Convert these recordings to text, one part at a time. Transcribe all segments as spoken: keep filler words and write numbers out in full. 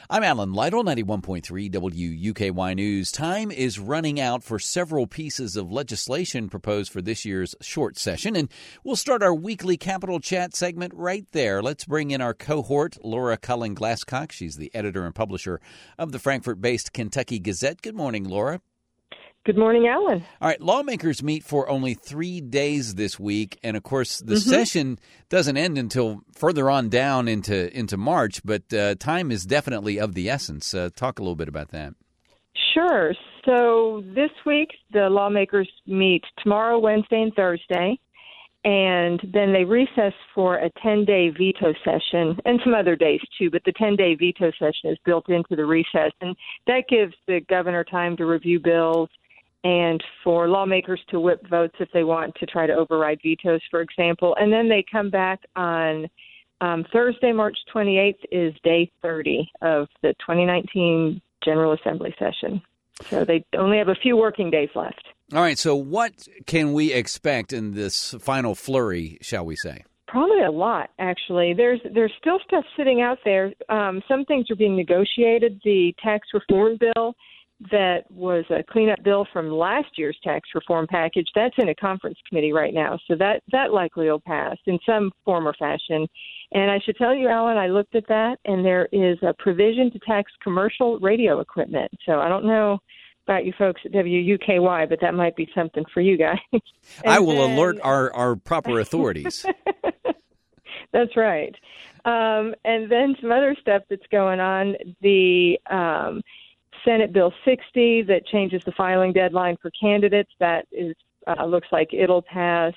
I'm Alan Lytle, ninety-one point three W U K Y News. Time is running out for several pieces of legislation proposed for this year's short session, and we'll start our weekly Capitol Chat segment right there. Let's bring in our cohort, Laura Cullen-Glasscock. She's the editor and publisher of the Frankfort-based Kentucky Gazette. Good morning, Laura. Good morning, Alan. All right, lawmakers meet for only three days this week, and of course the Mm-hmm. session doesn't end until further on down into into March, but uh, time is definitely of the essence. Uh, talk a little bit about that. Sure. So this week, the lawmakers meet tomorrow, Wednesday, and Thursday, and then they recess for a ten-day veto session, and some other days too, but the ten-day veto session is built into the recess, and that gives the governor time to review bills and for lawmakers to whip votes if they want to try to override vetoes, for example. And then they come back on um, Thursday, March twenty-eighth is day thirty of the twenty nineteen General Assembly session. So they only have a few working days left. All right, so what can we expect in this final flurry, shall we say? Probably a lot, actually. There's there's still stuff sitting out there. Um, some things are being negotiated. The tax reform bill that was a cleanup bill from last year's tax reform package, that's in a conference committee right now. So that, that likely will pass in some form or fashion. And I should tell you, Alan, I looked at that, and there is a provision to tax commercial radio equipment. So I don't know about you folks at W U K Y, but that might be something for you guys. I will then, alert our, our proper authorities. That's right. Um, and then some other stuff that's going on. The um, Senate Bill sixty that changes the filing deadline for candidates, that is uh, looks like it'll pass.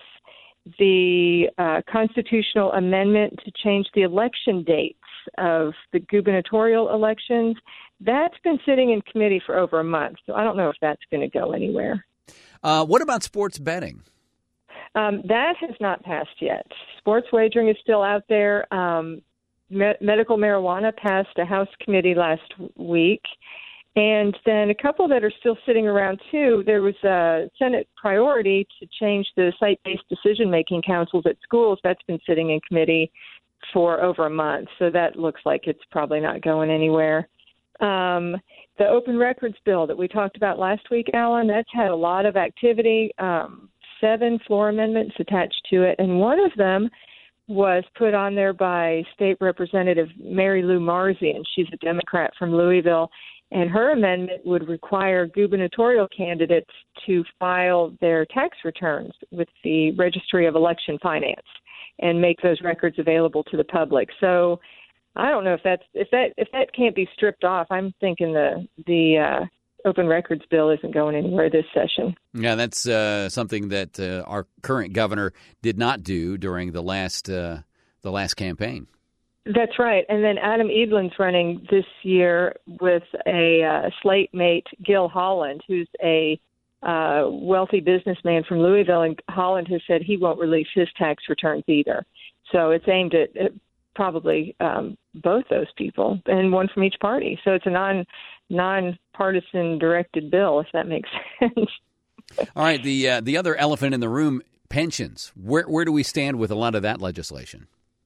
The uh, constitutional amendment to change the election dates of the gubernatorial elections, that's been sitting in committee for over a month, so I don't know if that's going to go anywhere. Uh, what about sports betting? Um, that has not passed yet. Sports wagering is still out there. Um, me- medical marijuana passed a House committee last week. And then a couple that are still sitting around, too. There was a Senate priority to change the site-based decision-making councils at schools. That's been sitting in committee for over a month. So that looks like it's probably not going anywhere. Um, the open records bill that we talked about last week, Alan, that's had a lot of activity, um, seven floor amendments attached to it. And one of them was put on there by State Representative Mary Lou Marzian. She's a Democrat from Louisville. And her amendment would require gubernatorial candidates to file their tax returns with the Registry of Election Finance and make those records available to the public. So I don't know if that's if that if that can't be stripped off. I'm thinking the the uh, open records bill isn't going anywhere this session. Yeah, that's uh, something that uh, our current governor did not do during the last uh, the last campaign. That's right. And then Adam Edlin's running this year with a uh, slate mate, Gil Holland, who's a uh, wealthy businessman from Louisville. And Holland has said he won't release his tax returns either. So it's aimed at, at probably um, both those people and one from each party. So it's a non, non-partisan directed bill, if that makes sense. All right. The uh, the other elephant in the room, pensions. Where where do we stand with a lot of that legislation?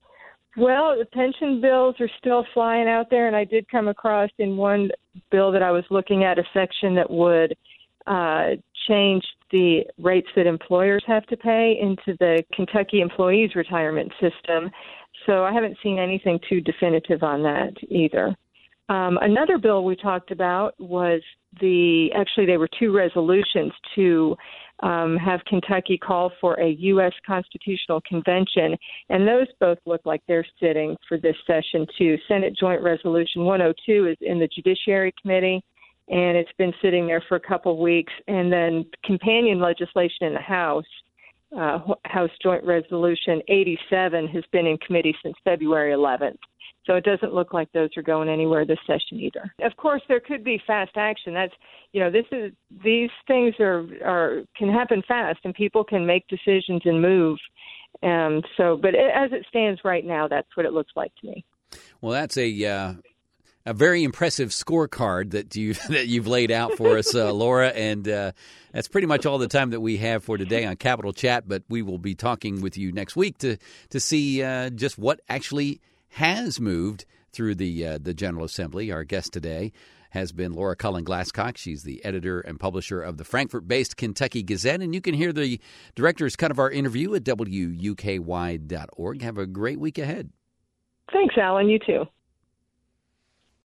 Well, the pension bills are still flying out there, and I did come across in one bill that I was looking at a section that would uh, change the rates that employers have to pay into the Kentucky Employees Retirement System. So I haven't seen anything too definitive on that either. Um, another bill we talked about was the, actually there were two resolutions to um, have Kentucky call for a U S Constitutional Convention, and those both look like they're sitting for this session too. Senate Joint Resolution one oh two is in the Judiciary Committee, and it's been sitting there for a couple of weeks, and then companion legislation in the House, uh, House Joint Resolution eighty-seven has been in committee since February eleventh. So it doesn't look like those are going anywhere this session either. Of course, there could be fast action. That's, you know, this is these things are, are can happen fast, and people can make decisions and move. Um, so, but it, as it stands right now, that's what it looks like to me. Well, that's a uh, a very impressive scorecard that you that you've laid out for us, uh, Laura, and uh, that's pretty much all the time that we have for today on Capitol Chat. But we will be talking with you next week to to see uh, just what actually has moved through the uh, the General Assembly. Our guest today has been Laura Cullen-Glasscock. She's the editor and publisher of the Frankfort-based Kentucky Gazette, and you can hear the director's cut of our interview at W U K Y dot org. Have a great week ahead. Thanks, Alan. You too.